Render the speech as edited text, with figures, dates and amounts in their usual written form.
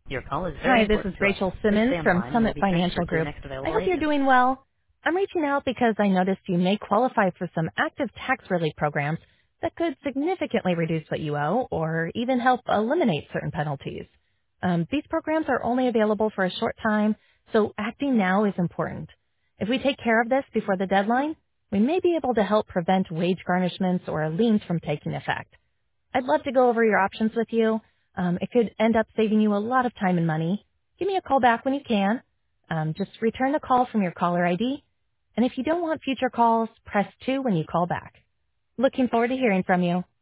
Your call is very Hi, this is important to us. Rachel Please Simmons stay on the from line and you'll Summit be Financial transferred to the Group. next I available hope you're agent. doing well. I'm reaching out because I noticed you may qualify for some active tax relief programs that could significantly reduce what you owe or even help eliminate certain penalties. These programs are only available for a short time, so acting now is important. If we take care of this before the deadline, we may be able to help prevent wage garnishments or liens from taking effect. I'd love to go over your options with you. It could end up saving you a lot of time and money. Give me a call back when you can. Just return the call from your caller ID. And if you don't want future calls, press 2 when you call back. Looking forward to hearing from you.